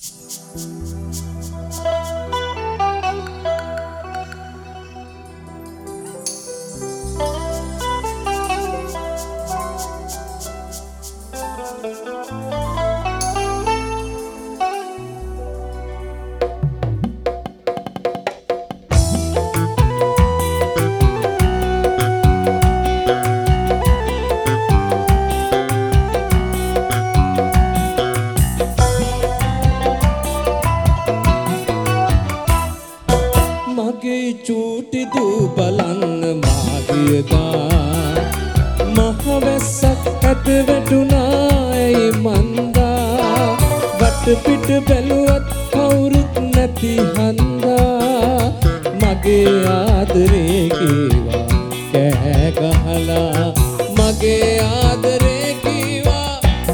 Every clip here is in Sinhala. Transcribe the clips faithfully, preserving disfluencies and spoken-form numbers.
චූටි දූ බලන්න මාගියදා මහවැස්සක් ඇත වැටුණා ඇයි මන්දා වටපිට බැලුවත් කවුරුත් නැති හන්දා මගේ ආදරේ කීවා කෑ ගහලා මගේ ආදරේ කීවා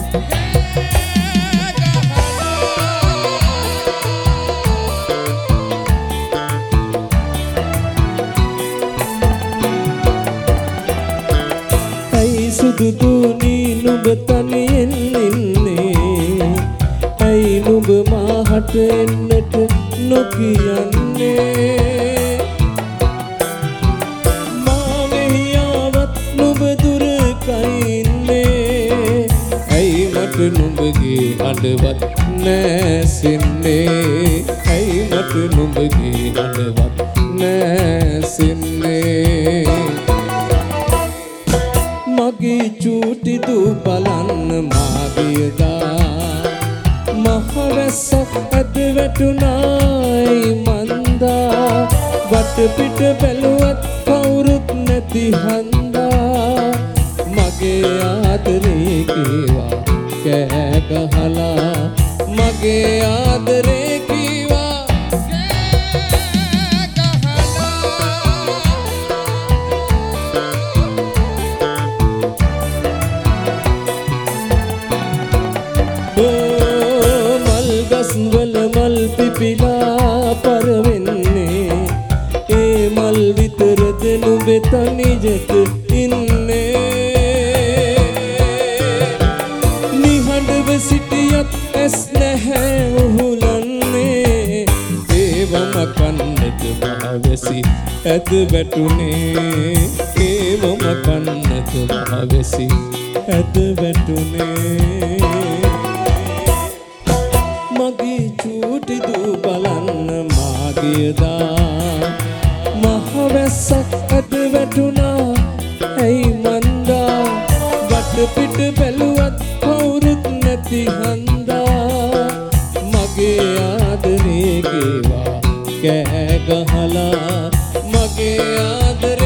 සුදුදුනී නුඹ තනියෙන් ඉන්නේ ඇයි නුඹ මාහට එන්නට නොකියන්නේ මා මෙහි ආවත් නුඹ දුර කයින්නේ ඇයි මට නුඹගේ අඬවත් නැසෙන්නේ ඇයි මට නුඹගේ අඬවත් නැසෙන්නේ මගේ චූටි දූ බලන්න මාගියදා මහවැස්සක් ඇද වැටුණායි මන්දා වටපිට බැලුවත් කවුරුත් නැති හන්දා මගේ ආදරේ කීවා කෑ ගහලා මගේ ආදරේ කීවා මල්ගස්වල මල් පිපිලා පරවෙන්නේ ඒ මල් විතරද නුඹ තනියට ඉන්නේ නිහඬව සිටියත් ඇස් නැහැ උහුලන්නේ ඒවම කන්නට මහවැසි ඇද වැටුනේ ඒවම කන්නට මහවැසි ඇද වැටුනේ මගේ චූටි දූ බලන්න මාගියදා මහවැස්සක් ඇද වැටුණා ඇයි මන්දා වටපිට බැලුවත් කවුරුත් නැති හන්දා මගේ ආදරේ කීවා කෑ ගහලා මගේ ආදරේ